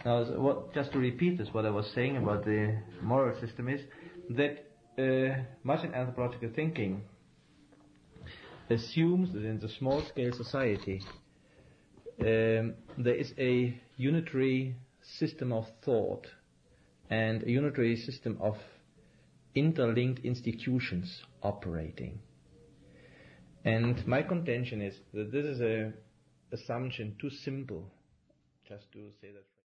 Now, just to repeat this, what I was saying about the moral system is that much in anthropological thinking assumes that in the small-scale society there is a unitary system of thought and a unitary system of interlinked institutions operating. And my contention is that this is an assumption too simple just to say that.